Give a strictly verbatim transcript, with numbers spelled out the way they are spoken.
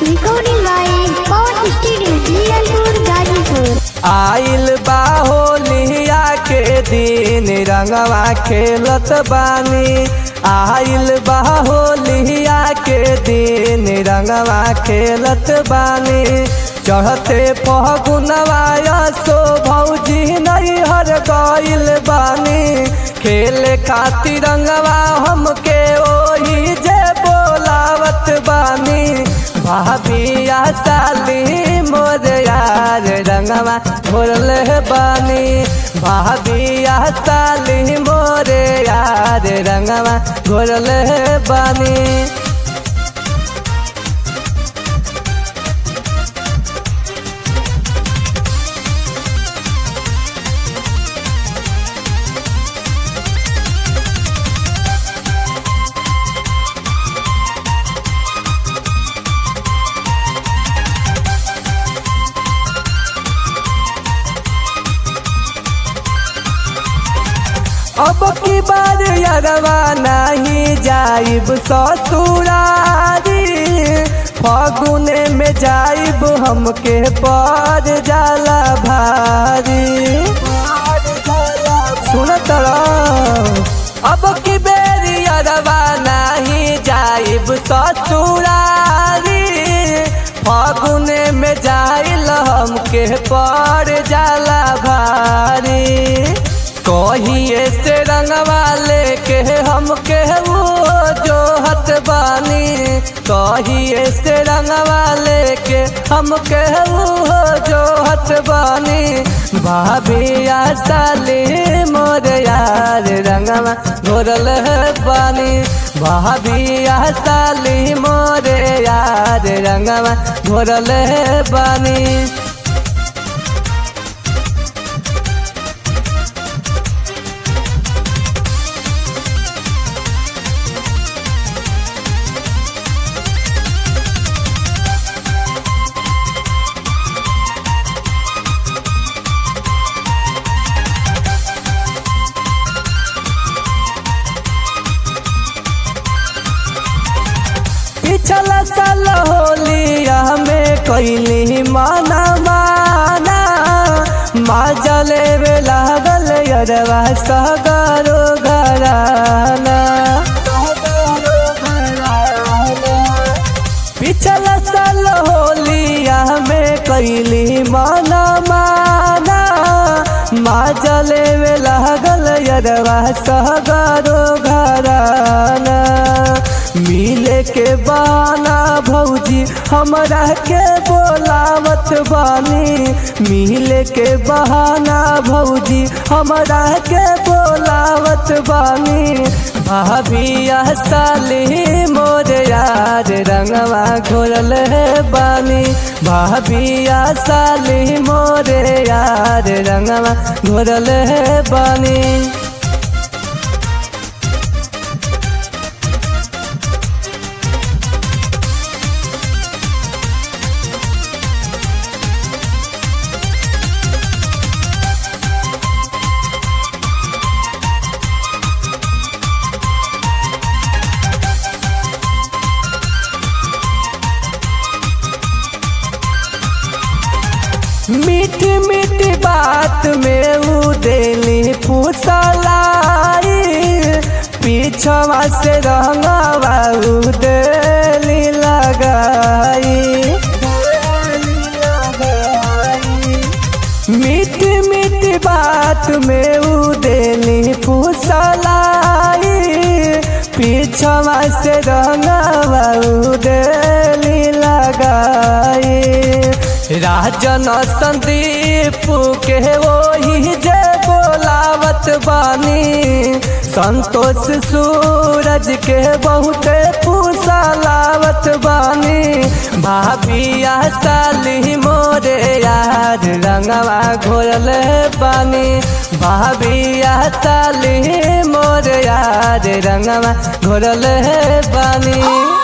Recording by Power Studio, Jiranpur, Gazipur. आइल बा होलिया के दिन रंगवा खेलत बानी। आइल बा होलिया के दिन रंगवा खेलत बानी। चढ़ते फगुनवा सो भौजी नैहर गइल बानी। खेले खातिर रंगवा हमके ओही जे बोलावत बानी। भाभिया साली मोर यार रंगवा घोरल बानी। भाभिया साली मोर यार रंगवा घोरल बानी। अब की बार यारवा नहीं जाइब ससुरारी। फगुने में जाइब हमके पर जाला भारी। सुनत अब की बेर यारवा नहीं जाइब ससुरारी। फगुने में जाइल हमके पर जाला भारी। कहिए से रंगवा लेके हमके वो जो हत बानी। कहिए से रंगवा लेके हमके वो जो हत बानी। भाभिया साली मोर यार रंगवा घोरल बानी। भाभिया साली मोर यार रंगवा घोरल बानी। पिछला साल होलिया में कैली माना माना। माजा लेवे लागल यरवा सगरो घराना। पिछला साल होलिया में कैली माना माना। माजा लेवे लागल यरवा सगरो घराना। मिले के बहाना भौजी हमरा के बोलावत बानी। मिले के बहाना भौजी हमरा के बोलावत बानी। भाभिया साली मोर यार रंगवा घोरल बानी। भाभिया साली मोर यार रंगवा घोरल बानी। मीठी मीठी बात में उ देली फुसलाई। पीछवा से रंगवा उ देली लगाई। मीठी मीठी बात में उ देली फुसलाई। पीछवा से रंगवा उ देली लगाई। राजन संदीप के वही जे बोलावत बानी। संतोष सूरज के बहुते फुसलावत बानी। भाभिया साली मोर यार रंगवा घोरल बानी। भाभिया साली मोर यार रंगवा घोरल बानी।